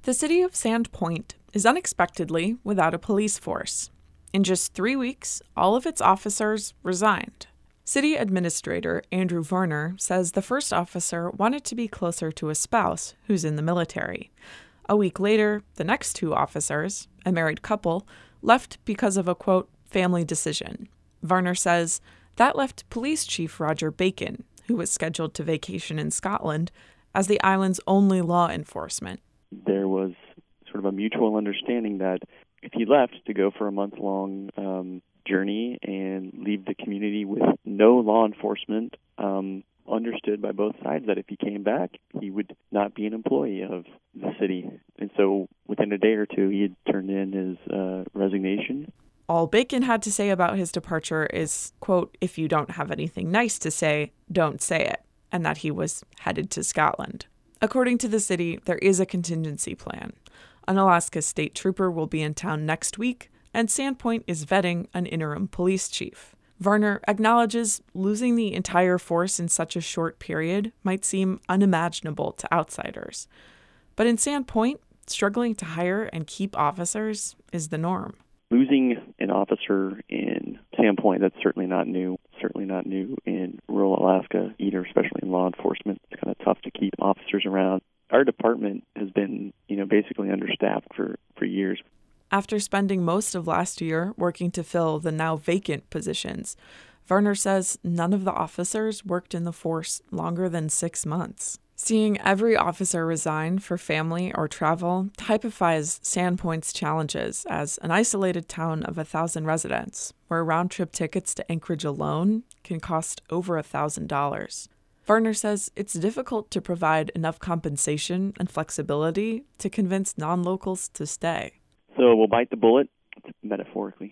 The city of Sandpoint is unexpectedly without a police force. In just 3 weeks, all of its officers resigned. City Administrator Andrew Varner says the first officer wanted to be closer to a spouse who's in the military. A week later, the next 2 officers, a married couple, left because of a, quote, family decision. Varner says that left Police Chief Roger Bacon, who was scheduled to vacation in Scotland, as the island's only law enforcement. There was sort of a mutual understanding that if he left to go for a month-long journey and leave the community with no law enforcement, understood by both sides that if he came back, he would not be an employee of the city. And so within a day or 2, he had turned in his resignation. All Bacon had to say about his departure is, quote, if you don't have anything nice to say, don't say it, and that he was headed to Scotland. According to the city, there is a contingency plan. An Alaska state trooper will be in town next week, and Sandpoint is vetting an interim police chief. Varner acknowledges losing the entire force in such a short period might seem unimaginable to outsiders. But in Sandpoint, struggling to hire and keep officers is the norm. Losing an officer in Sandpoint, that's certainly not new. Certainly not new in rural Alaska either, especially in law enforcement. It's kind of tough to keep officers around. Our department has been, basically understaffed for years. After spending most of last year working to fill the now vacant positions, Varner says none of the officers worked in the force longer than 6 months. Seeing every officer resign for family or travel typifies Sandpoint's challenges as an isolated town of 1,000 residents, where round-trip tickets to Anchorage alone can cost over $1,000. Varner says it's difficult to provide enough compensation and flexibility to convince non-locals to stay. So we'll bite the bullet, metaphorically.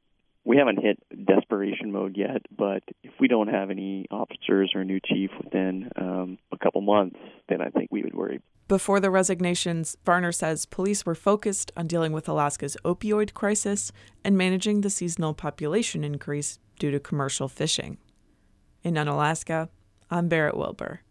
We haven't hit desperation mode yet, but if we don't have any officers or a new chief within a couple months, then I think we would worry. Before the resignations, Varner says police were focused on dealing with Alaska's opioid crisis and managing the seasonal population increase due to commercial fishing. In Unalaska, I'm Barrett Wilbur.